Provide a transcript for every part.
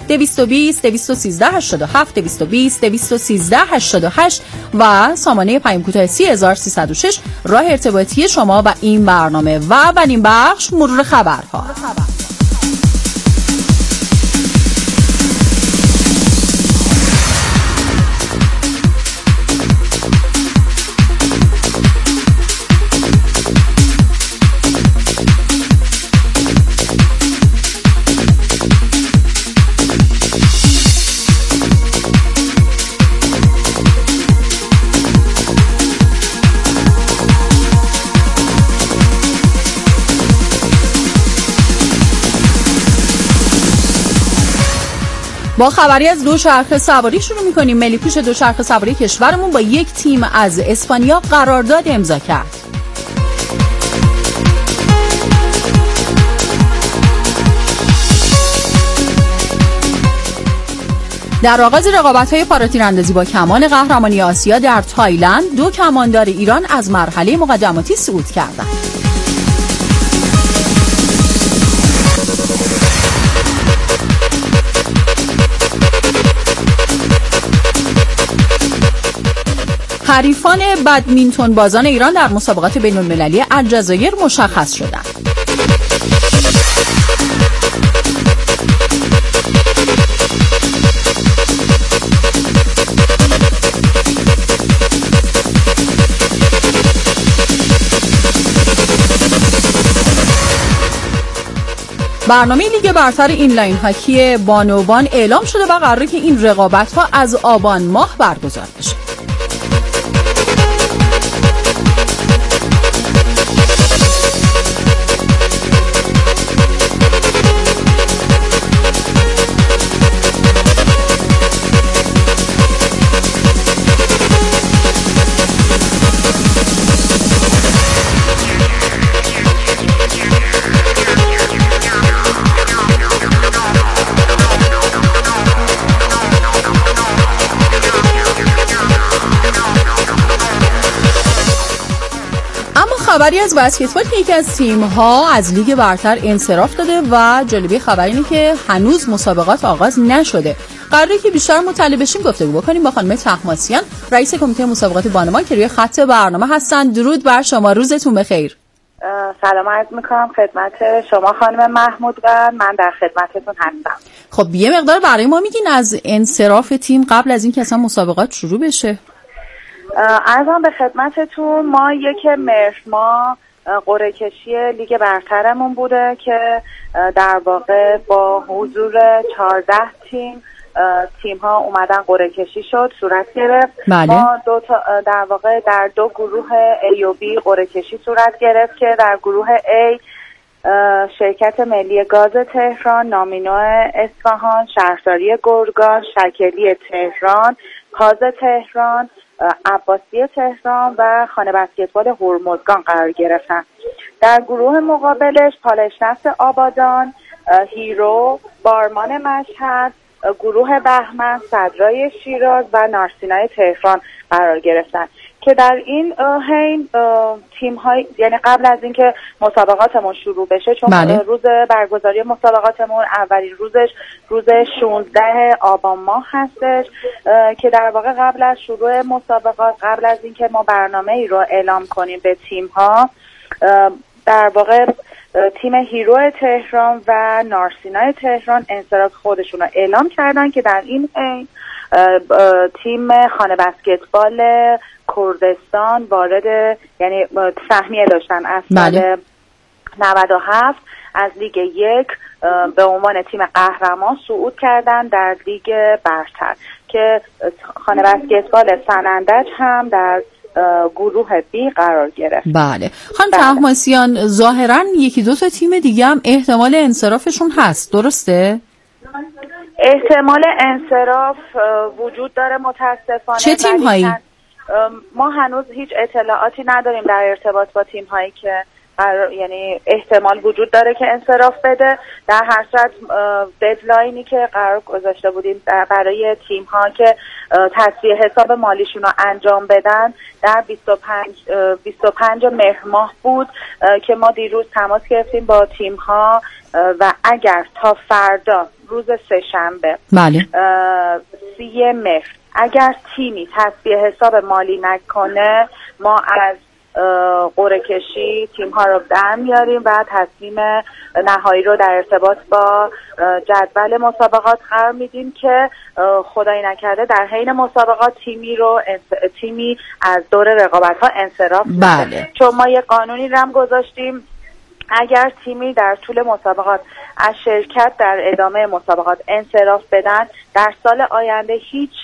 220 213 87 220 213 88 و سامانه پیام کوتاه 30306 راه ارتباطی شما و این برنامه. و اولین بخش مرور خبرها. با خبری از دوچرخه سواری شروع می‌کنیم. ملی پوش دوچرخه سواری کشورمون با یک تیم از اسپانیا قرارداد امضا کرد. در آغاز رقابت‌های پاراتیراندازی با کمان قهرمانی آسیا در تایلند، 2 کماندار ایران از مرحله مقدماتی صعود کردند. حریفان بدمینتون بازان ایران در مسابقات بین‌المللی الجزایر مشخص شدند. برنامه لیگ برتر اینلاین هاکی بانوان اعلام شده و قراره که این رقابت‌ها از آبان ماه برگزار بشه. خبری از بسکتبال که یکی از تیم‌ها از لیگ برتر انصراف داده و جالبی خبر اینه که هنوز مسابقات آغاز نشده. قراره که بیشتر مطلع بشیم گفتگو بکنیم با خانم طهماسیان، رئیس کمیته مسابقات بانوان که روی خط برنامه هستن. درود بر شما، روزتون بخیر. سلام عرض میکنم خدمت شما خانم محمود و من در خدمتتون هستم. خب یه مقدار برای ما میگین از انصراف تیم قبل از اینکه اصلا مسابقات شروع بشه؟ عرضم به خدمتتون، ما 1 مهر ماه قرعه کشی لیگ برترمون بوده که در واقع با حضور 14 تیم ها اومدن قرعه کشی شد، صورت گرفت. بله. ما در واقع در 2 گروه A و B قرعه کشی صورت گرفت که در گروه A شرکت ملی گاز تهران، نامینو اصفهان، شهرداری گرگان، شکلی تهران، پاز تهران، عباسی تهران و خانه بسکتبال هرمزگان قرار گرفتن. در گروه مقابلش پالشنفت آبادان، هیرو، بارمان مشهد، گروه بهمن، صدرای شیراز و نارسینای تهران قرار گرفتن که در این حین تیم‌های، یعنی قبل از اینکه مسابقاتمون شروع بشه، چون بله. روز برگزاری مسابقاتمون اولین روزش روز 16 آبان ماه هستش که در واقع قبل از شروع مسابقات، قبل از اینکه ما برنامه‌ای رو اعلام کنیم به تیم‌ها، در واقع تیم هیرو تهران و نارسینای تهران انصراف خودشون رو اعلام کردن که در این حین تیم خانه بسکتبال کردستان وارد، یعنی سهمیه داشتن از سال 97 از لیگ 1 به عنوان تیم قهرمان صعود کردن در لیگ برتر که خانه بسکتبال سنندج هم در گروه بی قرار گرفت. بله. خانم طهماسیان، ظاهراً 1-2 تیم دیگه هم احتمال انصرافشون هست، درسته؟ احتمال انصراف وجود داره متاسفانه. چه تیم هایی؟ ما هنوز هیچ اطلاعاتی نداریم در ارتباط با تیم هایی که یعنی احتمال وجود داره که انصراف بده. در هر صورت ددلاینی که قرار گذاشته بودیم برای تیم ها که تصفیه حساب مالیشون رو انجام بدن در 25 مهر ماه بود که ما دیروز تماس گرفتیم با تیم ها و اگر تا فردا روز سه‌شنبه بله 30 مهر اگر تیمی تصفیه حساب مالی نکنه ما از قرعه کشی تیم ها رو در میاریم و تصمیم نهایی رو در ارتباط با جدول مسابقات قرار میدیم که خدایی نکرده در حین مسابقات تیمی از دور رقابت ها انصراف بده. چون ما یه قانونی رو هم گذاشتیم اگر تیمی در طول مسابقات از شرکت در ادامه مسابقات انصراف بدن در سال آینده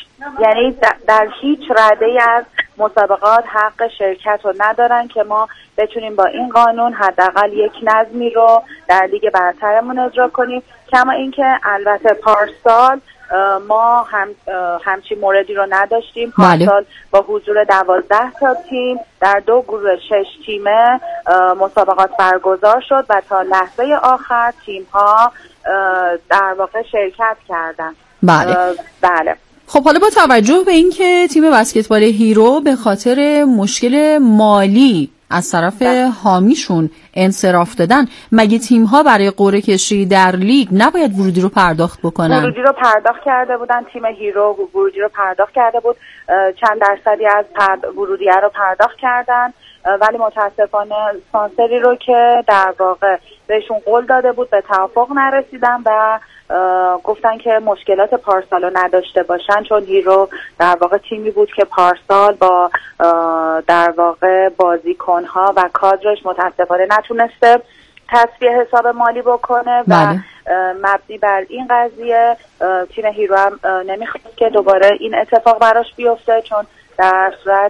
در هیچ رده‌ای از مسابقات حق شرکت رو ندارن که ما بتونیم با این قانون حداقل یک نظمی رو در لیگ برترمون اجرا کنیم. کما اینکه البته پارسال ما همچین موردی رو نداشتیم. پارسال با حضور 12 تا تیم در 2 گروه 6 تیمه مسابقات برگزار شد و تا لحظه آخر تیم ها در واقع شرکت کردن. بله. خب حالا با توجه به اینکه تیم بسکتبال هیرو به خاطر مشکل مالی از طرف حامیشون انصراف دادن، مگه تیم ها برای قرعه کشی در لیگ نباید ورودی رو پرداخت بکنن؟ ورودی رو پرداخت کرده بودن. تیم هیرو ورودی رو پرداخت کرده بود، چند درصدی از ورودی رو پرداخت کردن، ولی متاسفانه اسپانسری رو که در واقع بهشون قول داده بود به توافق نرسیدن و گفتن که مشکلات پارسال رو نداشته باشن، چون هیرو در واقع تیمی بود که پارسال با در واقع بازیکنها و کادرش متاسفانه نتونسته تصفیه حساب مالی بکنه و مبنی بر این قضیه تیم هیرو هم نمیخواست که دوباره این اتفاق براش بیفته، چون در صورت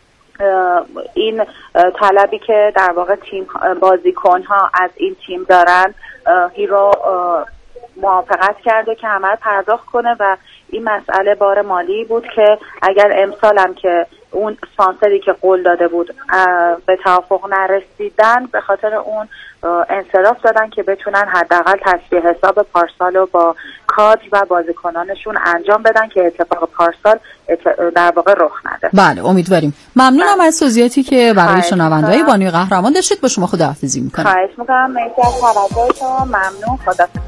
این طلبی که در واقع تیم بازیکنها از این تیم دارن هیرو موافقت کرده که همه پرداخت کنه و این مسئله بار مالی بود که اگر امسال هم که اون اسپانسری که قول داده بود به توافق نرسیدن به خاطر اون انصراف دادن که بتونن حداقل تصفیه حساب پارسال رو با کادر و بازیکنانشون انجام بدن که اتفاق پارسال در واقع رخ نده. بله امیدواریم. ممنونم از توضیحاتی که برای شنونده‌های بانوی قهرمان داشتید. با شما خداحافظی می‌کنم. خواهش می‌کنم. مرسی از توجه شما. ممنون. خداحافظ.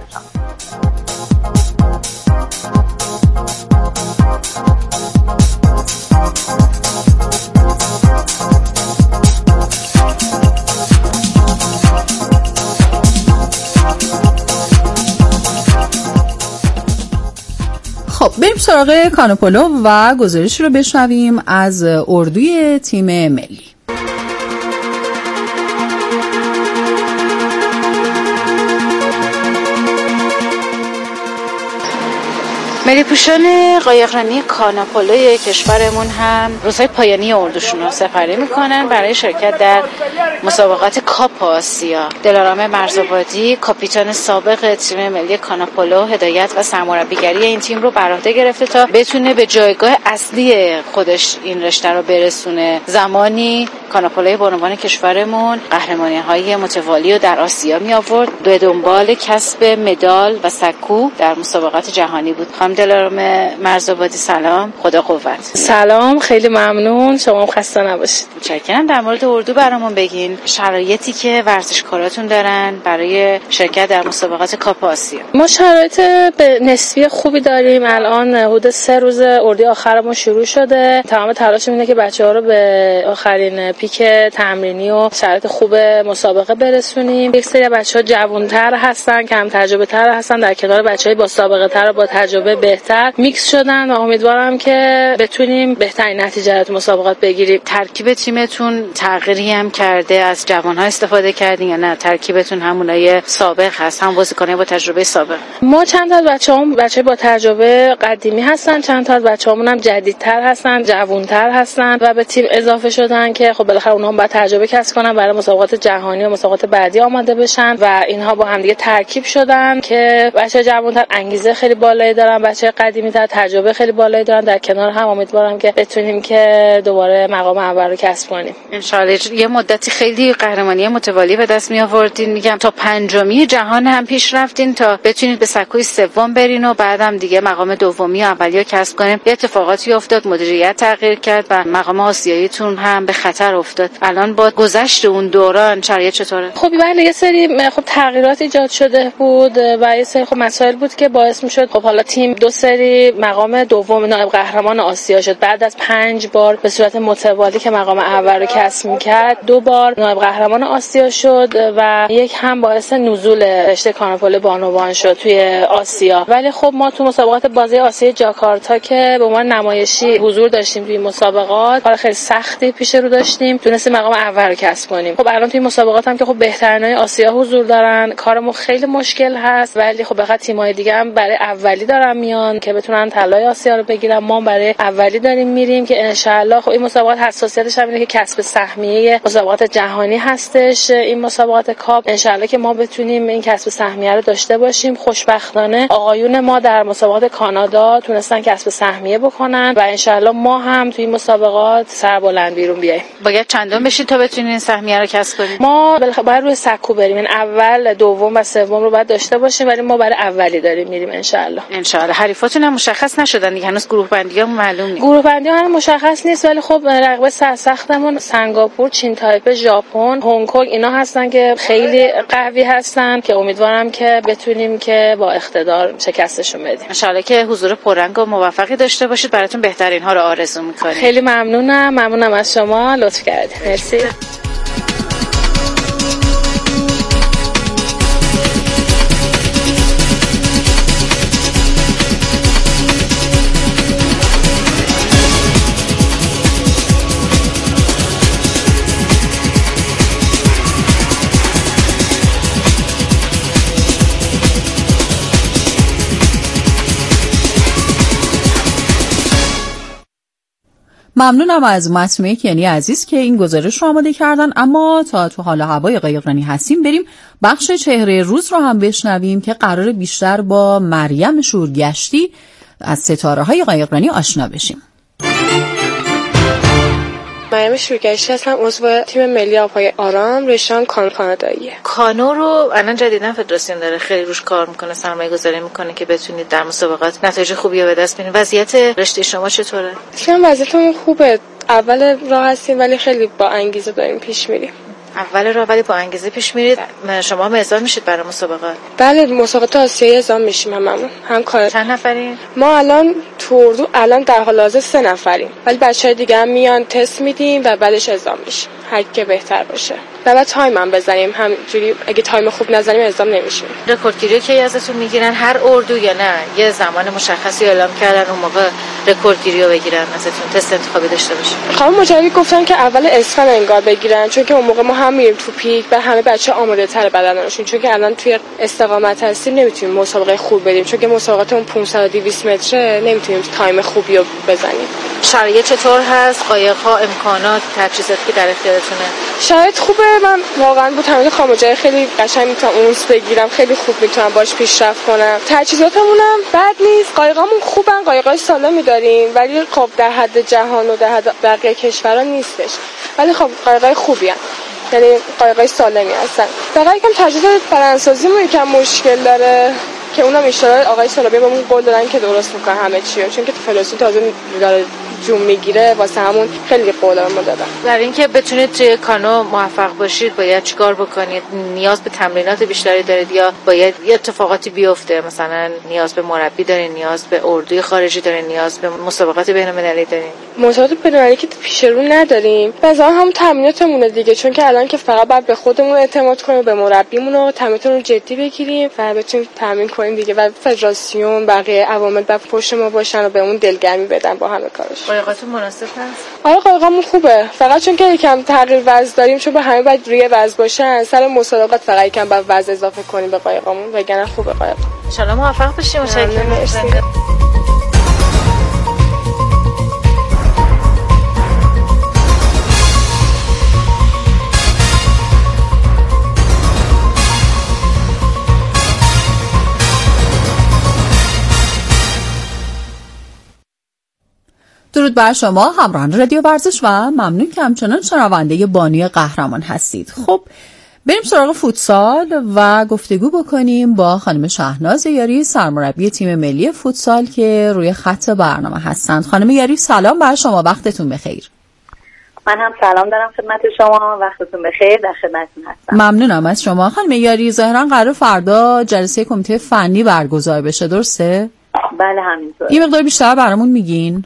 خب بریم سراغ کانوپولو و گزارشی رو بشنویم از اردوی تیم ملی. ملی پوشان قایقرانی کانوپولوی کشورمون هم روزهای پایانی اردوشون رو سپری میکنن برای شرکت در مسابقات کاپ آسیا. دلارام مرزآبادی کاپیتان سابق تیم ملی کانوپولو هدایت و سرمربیگری این تیم رو بر عهده گرفته تا بتونه به جایگاه اصلی خودش این رشته رو برسونه. زمانی کانوپولوی بانوان کشورمون قهرمانی‌های متوالی رو در آسیا می آورد، به دنبال کسب مدال و سکو در مسابقات جهانی بود. دلارام مرزآبادی سلام، خدا قوت. سلام، خیلی ممنون، شما خسته نباشید. متشکرم. در مورد اردو برامون بگین شرایطی که ورزشکاراتون دارن برای شرکت در مسابقات کاپ آسیا. ما شرایط به نسبی خوبی داریم. الان حدود 3 روز اردی آخرمون شروع شده. تمام تلاشمون اینه که بچه‌ها رو به آخرین پیک تمرینی و شرایط خوب مسابقه برسونیم. یک سری بچه‌ها جوان‌تر هستن، کم تجربه‌تر هستن، در کنار بچه‌های با سابقه‌تر و با تجربه بهتر میکس شدن و امیدوارم که بتونیم بهترین نتیجه رو تو مسابقات بگیریم. ترکیب تیمتون تغییری هم کرده، از جوان‌ها استفاده کردین یا نه ترکیبتون همونای سابق هست، هم بازیکن‌های با تجربه سابق؟ ما چند تا بچه‌ها با تجربه قدیمی هستن، چند تا بچه‌هامون هم جدیدتر هستن، جوان‌تر هستن و به تیم اضافه شدن که خب بالاخره اونها هم باید تجربه کسب کنن برای مسابقات جهانی و مسابقات بعدی آماده بشن و اینها با هم دیگه ترکیب شدن که بچه‌ها جوان‌تر انگیزه خیلی بالایی دارن. بچه قدیمی تر تجربه خیلی بالایی دارن. در کنار هم امیدوارم که بتونیم که دوباره مقام اول رو کسب کنیم ان شاء الله. یه مدتی خیلی قهرمانی متوالی به دست می آوردین، میگم تا پنجمی جهان هم پیش رفتین تا بتونید به سکوی سوم برین و بعدم دیگه مقام دومی و اولی کسب کنین. یه اتفاقاتی افتاد، مدیریت تغییر کرد و مقام آسیاییتون هم به خطر افتاد. الان با گذشت اون دوران شرایط چطوره؟ خب بله، یه سری خب تغییرات ایجاد شده بود و یه سری خب مسائل بود که باعث میشد خب حالا تیم 2 سری مقام دوم نایب قهرمان آسیا شد. بعد از 5 بار به صورت متوالی که مقام اول رو کسب می‌کرد 2 بار نایب قهرمان آسیا شد و یک هم باعث نزول رشته کاناپول بانوان شد توی آسیا. ولی خب ما تو مسابقات بازی آسیا جاکارتا که به عنوان نمایشی حضور داشتیم توی مسابقات، کار خیلی سختی پیش رو داشتیم، تونستیم مقام اول رو کسب کنیم. خب الان توی مسابقات هم که خب بهترینای آسیا حضور دارن، کارمون خیلی مشکل هست، ولی خب بخاطر تیم‌های دیگه هم برای اولی دارن میان که بتونن طلای آسیا رو بگیرن. ما برای اولی داریم میریم که ان شاء الله. خب این مسابقات حساسیتش هم اینه که کسب سهمیه مسابقات جهانی هستش. این مسابقات کاپ ان شاء الله که ما بتونیم این کسب سهمیه رو داشته باشیم. خوشبختانه آقایون ما در مسابقات کانادا تونستن کسب سهمیه بکنن و ان شاء الله ما هم توی این مسابقات سربلند بیرون بیاییم. باید چندم بشید تا بتونین این سهمیه رو کسب کنید؟ ما باید روی سکو بریم، این اول، دوم و سوم رو باید داشته باشیم، ولی ما برای اولی داریم میریم ان شاء الله. ان شاء الله. حریفاتون هم مشخص نشدن دیگه، هنوز گروه بندی‌ها معلوم نیست. گروه بندی ها مشخص نیست، ولی خب رقیب سختمون سنگاپور، چین تایپه، ژاپن، هنگ کنگ اینا هستن که خیلی قوی هستن که امیدوارم که بتونیم که با اقتدار شکستشون بدیم. ان شاء الله که حضور پررنگ و موفقی داشته باشید. براتون بهترین ها رو آرزو می‌کنیم. خیلی ممنونم از شما، لطف کردید. مرسی. ممنونم از مطمئن یعنی عزیز که این گزارش رو آماده کردن. اما تا تو حال هوای قایقرانی هستیم، بریم بخش چهره روز رو هم بشنویم که قرار بیشتر با مریم شورگشتی از ستاره های قایقرانی آشنا بشیم. مریم شورگشتی هستم، عضو تیم ملی آبهای آرام رشته کانو کاناداییه. کانو رو الان جدیداً فدراسیون داره خیلی روش کار میکنه، سرمایه‌گذاری میکنه که بتونید در مسابقات نتایج خوبی رو به دست بیارید. وضعیت رشته شما چطوره؟ وضعیتمون خوبه، اول راه هستیم ولی خیلی با انگیزه داریم پیش میریم. اول راه ولی با انگیزه پیش میرید. شما هم اعزام میشید برای مسابقات؟ بله، مسابقات آسیایی اعزام میشیم هممون. هم کار. چند نفرین؟ ما الان تو اردو الان در حال حاضر 3 نفریم، ولی بچه‌های دیگه هم میان تست میدیم و بعدش اعزام میشیم هر کی بهتر باشه. بعد تایم هم بزنیم، همینجوری اگه تایم خوب نزنیم اعزام نمیشیم. رکوردگیری کی ازتون میگیرن؟ هر اردو یا نه یه زمان مشخصی اعلام کردن اون موقع رکوردگیری رو بگیرن ازتون، تست انتخابی داشته باشین؟ خانم مجری گفتن که اول اسفند انگار بگیرن، چون که اون موقع ما هم میریم تو پیک و همه بچه‌ها آماده تر بدنشون، چون که الان توی استقامت هستیم نمیتونیم مسابقه خوب بریم، چون که مسابقاتمون 500 و 200 متره نمیتونیم تایم خوبی رو بزنیم. شرایط چطور هست؟ قایق‌ها، امکانات، تجهیزاتی که در اختیارتونه؟ شرایط خوبه. من واقعا با تمرین خاموجای خیلی قشنگ میتونم اونس بگیرم، خیلی خوب میتونم باش پیشرفت کنم. تجهیزاتمونم بد نیست، قایقامون خوبن، قایقای سالمی داریم، ولی خب در حد جهان و در حد بقیه کشورها نیستش، ولی خب قایقای خوبی هستن، یعنی قایقای سالمی هستن. فقط یکم تجهیزات فرانسوزیمون یکم مشکل داره که اونم اشاره آقای سالابی بهمون قول دادن که درست میکنن همه چی رو، چون که فلسفه تازه داره جون میگیره، واسه همون خیلی قول ما دادن. در اینکه بتونید توی کانو موفق باشید باید چیکار بکنید؟ نیاز به تمرینات بیشتری دارید یا باید یه اتفاقاتی بیفته؟ مثلا نیاز به مربی دارین، نیاز به اردوی خارجی دارین، نیاز به مسابقات بین‌المللی دارین؟ مسابقات بین‌المللی که پیش رو نداریم، مثلا هم تمریناتمونه دیگه، چون که الان که فقط باید به خودمون اعتماد کنیم، به مربیمون و تمریناتمون رو جدی بگیریم و بتونیم تمرین کنیم دیگه، و فدراسیون بقیه عوامل بعد پشت ما باشن و بهمون دلگرمی بدن با همه کارش. قایقاتون مناسب هست؟ آره قایقامون خوبه، فقط چون که یکم تغییر وزن داریم، چون به همه باید روی وزن باشن، سر مسابقات فقط یکم باید وزن اضافه کنیم به قایقامون، وگرنه خوبه قایق. ان شاء الله موفق بشیم. متشکرم. درود بر شما همراهان رادیو ورزش و ممنون که همچنان شنونده بانوی قهرمان هستید. خب بریم سراغ فوتسال و گفتگو بکنیم با خانم شهناز یاری، سرمربی تیم ملی فوتسال که روی خط برنامه هستند. خانم یاری سلام بر شما، وقتتون بخیر. من هم سلام دارم خدمت شما، وقتتون بخیر، در خدمتتون هستم. ممنونم از شما. خانم یاری ظاهرا قرار فردا جلسه کمیته فنی برگزار بشه، درسته؟ بله همینطور. یه مقدار بیشتر برامون میگین؟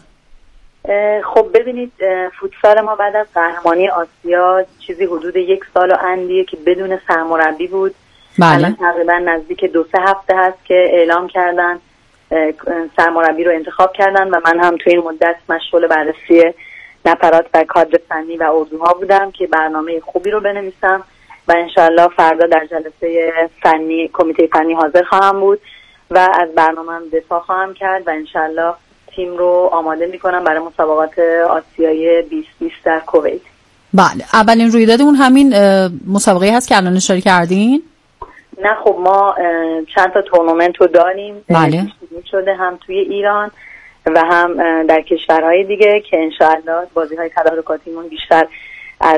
خب ببینید، فوتسال ما بعد از قهرمانی آسیا چیزی حدود 1 سال و اندیه که بدون سرمربی بود. بله. الان تقریبا نزدیک 2-3 هفته هست که اعلام کردن سرمربی رو انتخاب کردن و من هم توی این مدت مشغول بررسی نفرات و کادر فنی و اردوها بودم که برنامه خوبی رو بنویسم و انشالله فردا در جلسه فنی کمیته فنی حاضر خواهم بود و از برنامه‌ام دفاع خواهم کرد و انشالله تیم رو آماده میکنم برای مسابقات آسیایی 2020 در کویت. بله، اولین رویدادمون همین مسابقه هست که الان اشاره کردین؟ نه خب ما چند تا تورنمنت رو داریم. بله. شده هم توی ایران و هم در کشورهای دیگه که انشاءالله بازی‌های تدارکاتیمون بیشتر از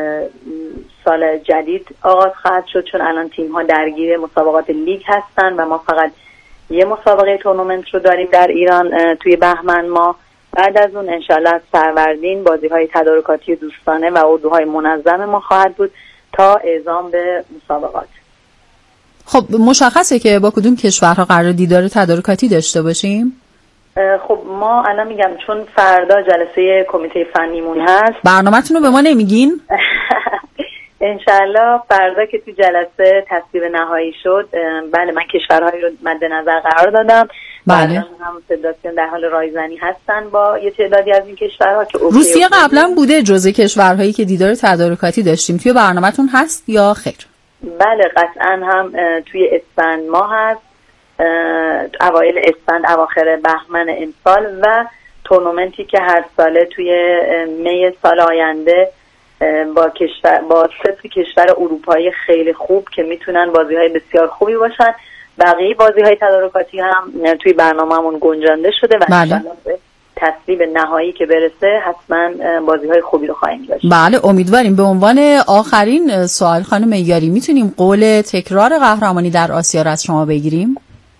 سال جدید آغاز خواهد شد، چون الان تیم‌ها درگیر مسابقات لیگ هستن و ما فقط یه مسابقه تورنمنت رو داریم در ایران توی بهمن ماه. بعد از اون انشاءالله از فروردین بازی‌های تدارکاتی دوستانه و اردوهای منظم ما خواهد بود تا اعزام به مسابقات. خب مشخصه که با کدوم کشورها قرار دیدار تدارکاتی داشته باشیم؟ خب ما الان میگم چون فردا جلسه کمیته فنیمون هست. برنامه‌تون رو به ما نمیگین؟ انشالله فردا که تو جلسه تصویب نهایی شد، بله من کشورهایی رو مد نظر قرار دادم. بله. هم فدراسیون در حال رایزنی هستن با یه تعدادی از این کشورها که روسیه قبلا بوده جزء کشورهایی که دیدار تدارکاتی داشتیم. توی برنامه‌تون هست یا خیر؟ بله قطعا هم توی اسفند ماه هست، اوایل اسفند اواخر بهمن امسال و تورنمنتی که هر ساله توی می سال آینده با 3 کشور اروپایی خیلی خوب که میتونن بازی‌های بسیار خوبی باشن. بقیه بازی‌های تدارکاتی هم توی برنامه‌مون گنجانده شده و انشالله به تصویب نهایی که برسه حتما بازی‌های خوبی رو خواهیم داشت. بله امیدواریم. به عنوان آخرین سوال خانم یاری میتونیم قول تکرار قهرمانی در آسیا رو از شما بگیریم؟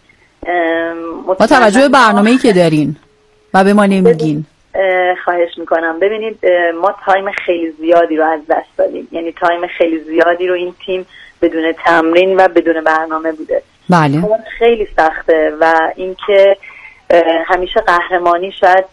با توجه به برنامه‌ای که دارین و به ما نمیگین. خواهش میکنم. ببینید ما تایم خیلی زیادی رو از دست دادیم، یعنی تایم خیلی زیادی رو این تیم بدون تمرین و بدون برنامه بوده. بله. خیلی سخته و اینکه همیشه قهرمانی شاید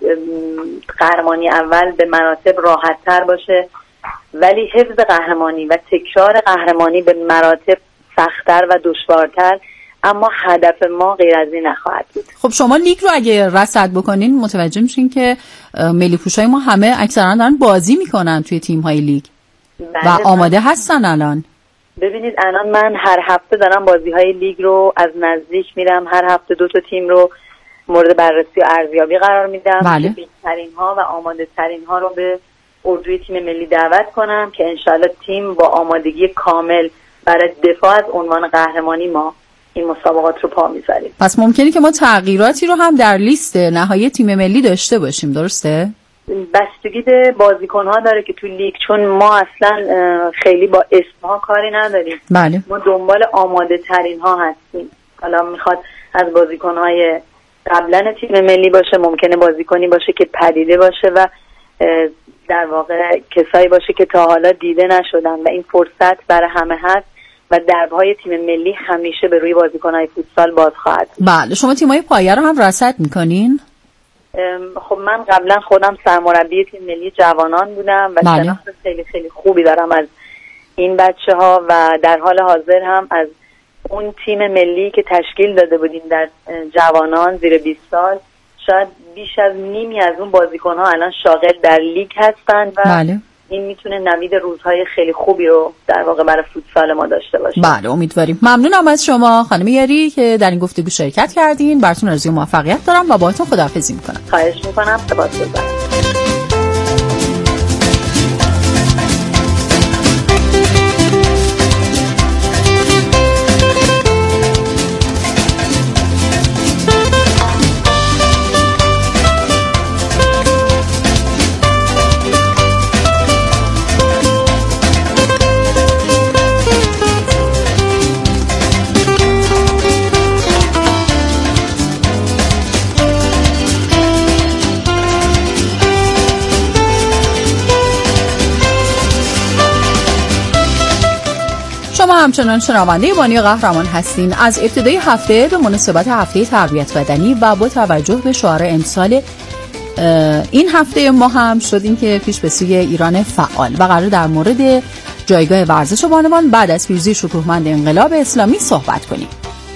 قهرمانی اول به مراتب راحت تر باشه، ولی حفظ قهرمانی و تکرار قهرمانی به مراتب سخت‌تر و دشوارتر، اما هدف ما غیر از این نخواهد بود. خب شما لیگ رو اگه رصد بکنین متوجه میشین که ملی پوشای ما همه اکثرا دارن بازی میکنن توی تیم‌های لیگ. بله. و آماده هستن الان. ببینید الان من هر هفته دارم بازی‌های لیگ رو از نزدیک میرم، هر هفته 2 تا تیم رو مورد بررسی و ارزیابی قرار میدم. بله. بهترین ها و آماده ترین ها رو به اردوی تیم ملی دعوت کنم که انشالله تیم با آمادگی کامل برای دفاع از عنوان قهرمانی ما این مسابقات رو پا میذاریم. پس ممکنه که ما تغییراتی رو هم در لیست نهایی تیم ملی داشته باشیم، درسته؟ بستگی به بازیکن‌ها داره که تو لیگ، چون ما اصلا خیلی با اسم‌ها کاری نداریم. بله. ما دنبال آماده ترین ها هستیم. حالا میخواد از بازیکن‌های قبلا تیم ملی باشه، ممکنه بازیکنی باشه که پدیده باشه و در واقع کسایی باشه که تا حالا دیده نشدن و این فرصت برای همه هست و دربهای تیم ملی همیشه به روی بازیکن‌های فوتسال باز خواهد. بله. شما تیم‌های پایه رو هم رصد می‌کنین؟ خب من قبلا خودم سرمربی تیم ملی جوانان بودم و شناخت خیلی خیلی خوبی دارم از این بچه‌ها و در حال حاضر هم از اون تیم ملی که تشکیل داده بودیم در جوانان زیر 20 سال شاید بیش از نیمی از اون بازیکن‌ها الان شاغل در لیگ هستند و بله. این میتونه نوید روزهای خیلی خوبی رو در واقع برای فوتسال ما داشته باشه. بله امیدواریم. ممنونم از شما خانم یاری که در این گفتگو شرکت کردین. براتون آرزوی موفقیت دارم و باهاتون خداحافظی میکنم. خواهش میکنم. سپاسگزارم. همچنان شنونده بانی قهرمان هستین. از ابتدای هفته به مناسبت هفته تربیت بدنی و با توجه به شعار امسال این هفته ما هم شدیم که پیش به سوی ایران فعال و قرار در مورد جایگاه ورزش بانوان بعد از پیروزی شکوهمند انقلاب اسلامی صحبت کنیم.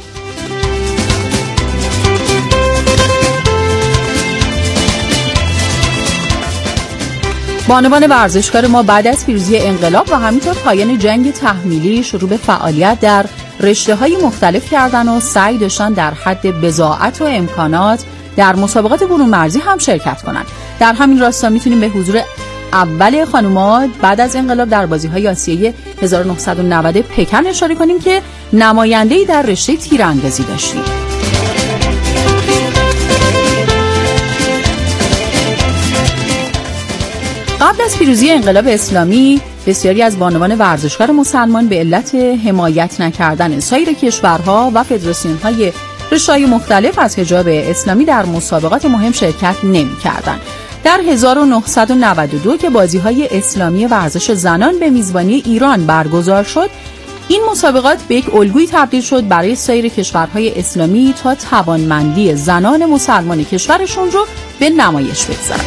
بانوان ورزشکار ما بعد از پیروزی انقلاب و همینطور پایان جنگ تحمیلی شروع به فعالیت در رشته‌های مختلف کردن و سعی داشتن در حد بضاعت و امکانات در مسابقات برون مرزی هم شرکت کنند. در همین راستا میتونیم به حضور اول خانوما بعد از انقلاب در بازی‌های آسیایی 1990 پکن اشاره کنیم که نماینده‌ای در رشته تیراندازی داشتیم. قبل از پیروزی انقلاب اسلامی بسیاری از بانوان ورزشکار مسلمان به علت حمایت نکردن سایر کشورها و فدراسیون‌های رشته‌های مختلف از حجاب اسلامی در مسابقات مهم شرکت نمی‌کردند. در 1992 که بازی‌های اسلامی ورزش زنان به میزبانی ایران برگزار شد، این مسابقات به یک الگویی تبدیل شد برای سایر کشورهای اسلامی تا توانمندی زنان مسلمان کشورشون رو به نمایش بگذارند.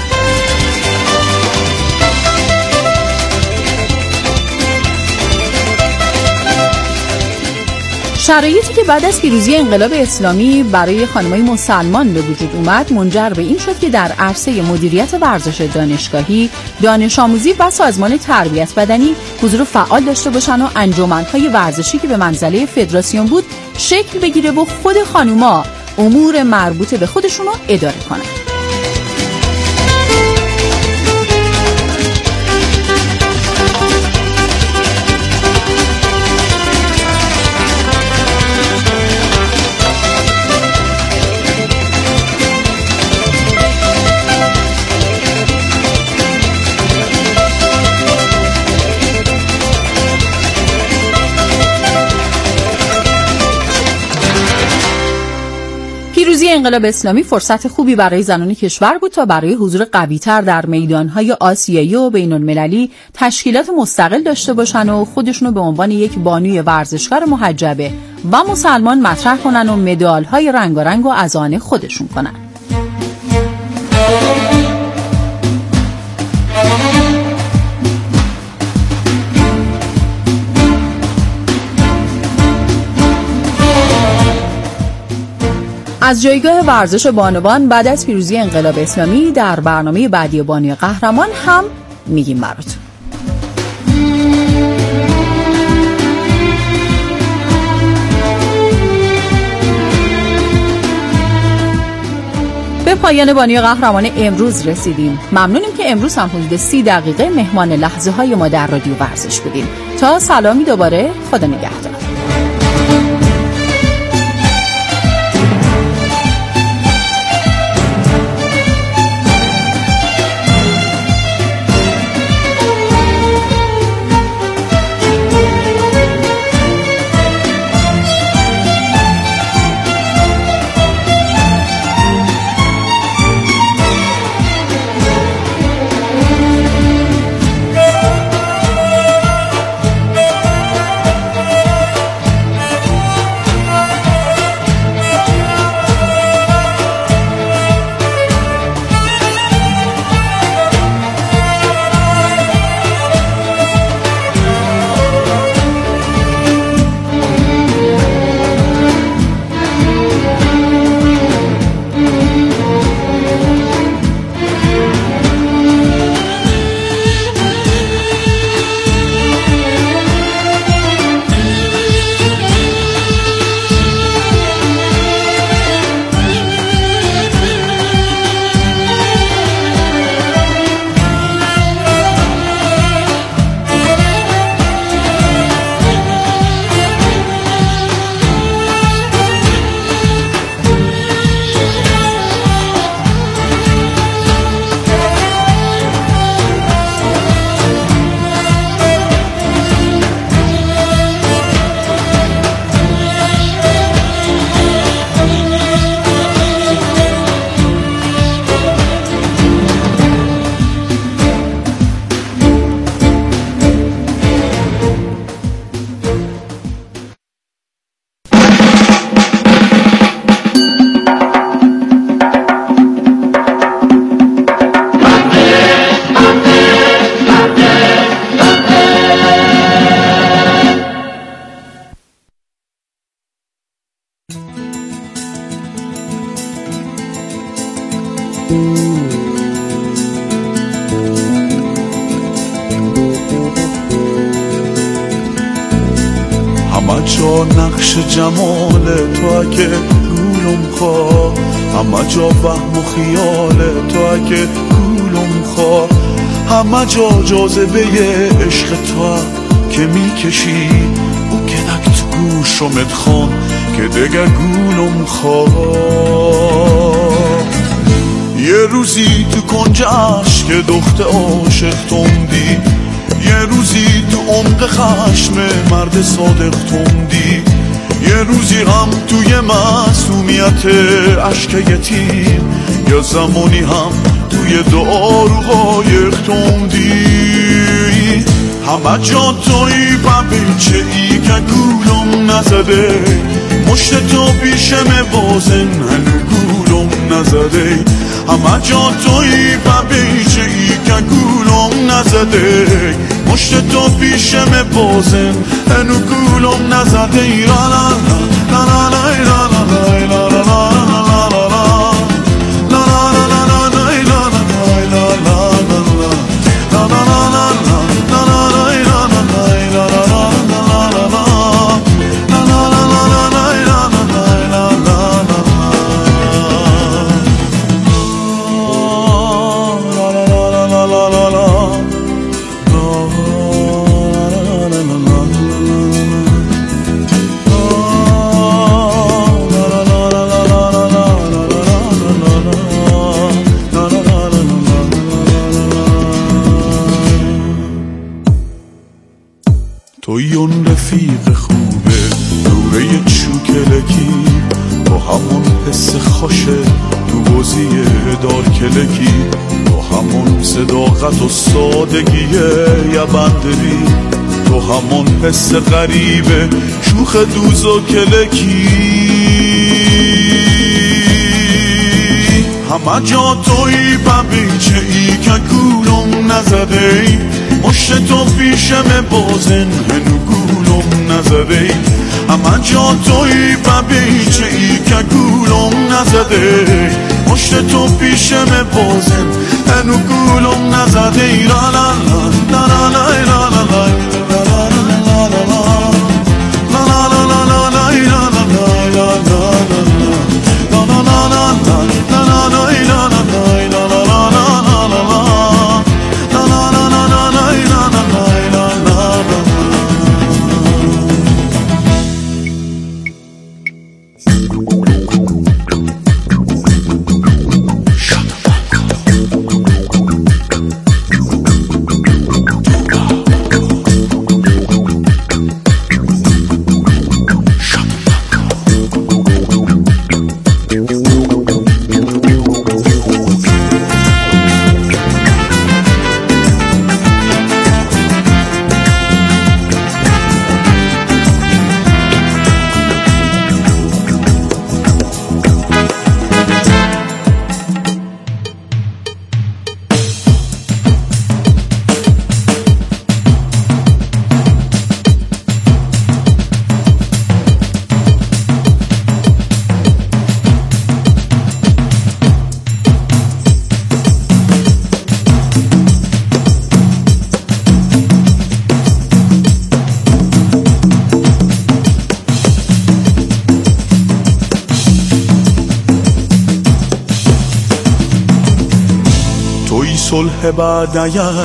شرایطی که بعد از پیروزی انقلاب اسلامی برای خانم‌های مسلمان به وجود اومد منجر به این شد که در عرصه مدیریت ورزش دانشگاهی، دانش آموزی و سازمان تربیت بدنی حضور فعال داشته باشن و انجمن‌های ورزشی که به منزله فدراسیون بود شکل بگیره و خود خانم‌ها امور مربوط به خودشون رو اداره کنن. پیروزی انقلاب اسلامی فرصت خوبی برای زنان کشور بود تا برای حضور قوی‌تر در میدان‌های آسیایی و بین‌المللی تشکیلات مستقل داشته باشن و خودشونو به عنوان یک بانوی ورزشکار محجبه و مسلمان مطرح کنن و مدال‌های رنگارنگ و از آن خودشون کنن. از جایگاه ورزش بانوان بعد از پیروزی انقلاب اسلامی در برنامه بعدی بانی قهرمان هم میگیم براتون. به پایان بانی قهرمان امروز رسیدیم. ممنونیم که امروز هم حدود 30 دقیقه مهمان لحظه های ما در رادیو ورزش بودیم. تا سلامی دوباره، خدا نگهدار. همه جا نقش جمال تو اگه گولم خواه، همه جا وهم و خیال تو اگه گولم خواه، همه جا جاذبه عشق تو که میکشی او که نک تو گوشمت خون که دیگه گولم خواه. یه روزی تو کنج عشق دخت عاشق توندی، یه روزی تو عمق خشم مرد صادق توندی، یه روزی هم توی معصومیت عشق یتیم، یا زمانی هم توی دعا رو قایق توندی. همه جا توی ببیچه ای که گولم نزده، مشت تو پیشم بازن هنو گولم نزده. همه جا توی ببیچه ای که گولم نزده، مشت تو پیشم بازن هنو گولم نزده. لا لا لا لا لا لا لا لا لا توی اون رفیق خوبه دوره چوکلکی، با همون حس خوشه تو بازی دار کلکی، با همون صداقت و سادگی یه بندری، تو همون حس غریبه شوخ دوز و کلکی. همه جا توی ببیچه ای که گولم نزده، مشت تو پیشم بازن هنو گولم نزده. همه جا توی ببیچه ای که گولم نزده، مشت تو پیشم بازن هنو گولم نزده. لا لا لا لا لا لا لا صلح بعد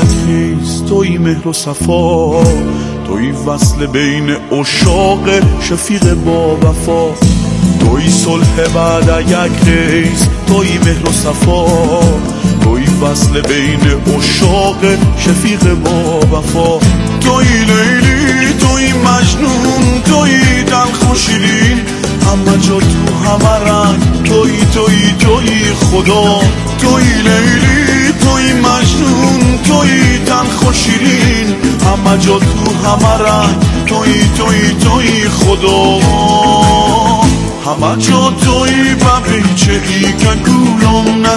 یک توی مهر و صفا، توی وصل بین عشاق شفیق با وفا. توی صلح بعد یک توی مهر و صفا، توی وصل بین عشاق شفیق با وفا. توی لیلی توی مجنون توی دلخوش و شیرین، همه جا تو همه رنگ توی توی توی خدا. توی لیلی توی مجنون توی تلخ و شیرین، همه جا تو همه رنگ توی توی توی خدا. همه جا توی ببیچه ای که گولم